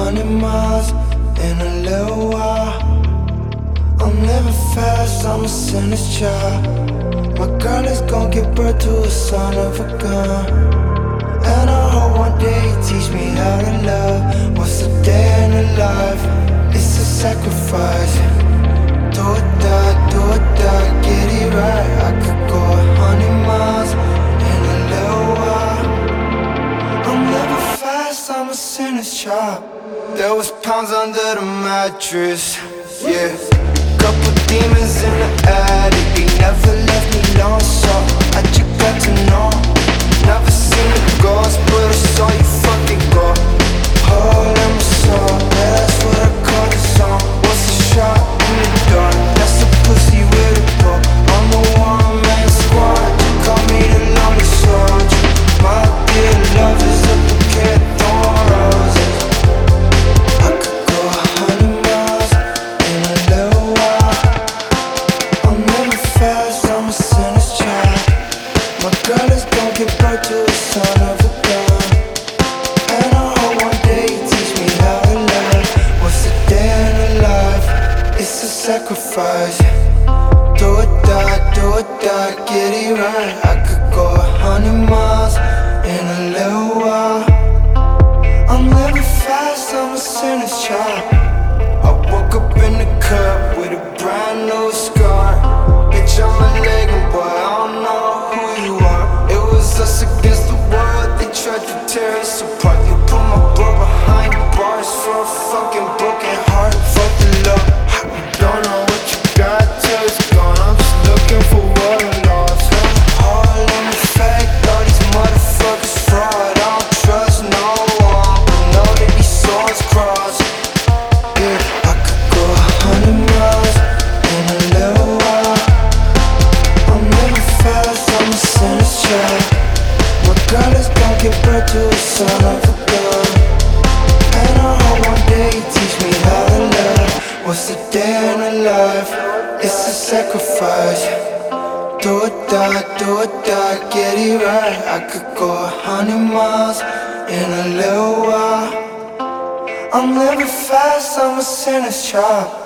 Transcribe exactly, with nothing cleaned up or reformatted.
hundred miles in a little while. I'm living fast, I'm a sinner's child. My girl is gon' give birth to a son of a gun. And I hope one day you teach me how to love. What's a day in a life? It's a sacrifice. Do or die, do or die, get it right. I could go a hundred miles in a little while. I'm living fast, I'm a sinner's child. There was pounds under the mattress, yeah. Couple demons in the attic, they never left me alone, so I just got to know. Never seen a ghost, but I saw you fucking go. Hole in my soul, yeah, that's what I call the song. What's a shot in the dark? That's a pussy with a bow. I'm a one-man squad, you call me the lonely soldier. My dear love is a bouquet of thorn roses. I could go a hundred miles in a little while. I'm living fast, I'm a sinner's child. My girl is gon' give birth to a son of a gun. And I hope one day you teach me how to love. What's a day in a life? It's a sacrifice. Do or die, do or die, get it right. I could go a hundred miles in a little while. I'm living fast, I'm a sinner's child. I woke up in the club with a brand new scar. Bitch, I'm a legend, boy, I don't know who you are. It was us against the world, they tried to tear us apart. You put my bro behind bars for a fucking broken heart. Fuck the love, you don't know what you got till it's gone. I'm just looking for what I lost. All in the fact, all these motherfuckers fraud. I don't trust no one, but know that these swords cross. Yeah, I could go a hundred miles in a little while. I'm living fast, I'm a sinner's child. My girl is gon' give birth to a son of a gun. And I hope one day you teach me how to love. What's a day in a life? It's a sacrifice. Do or die, do or die, get it right. I could go a hundred miles in a little while. I'm living fast, I'm a sinner's child.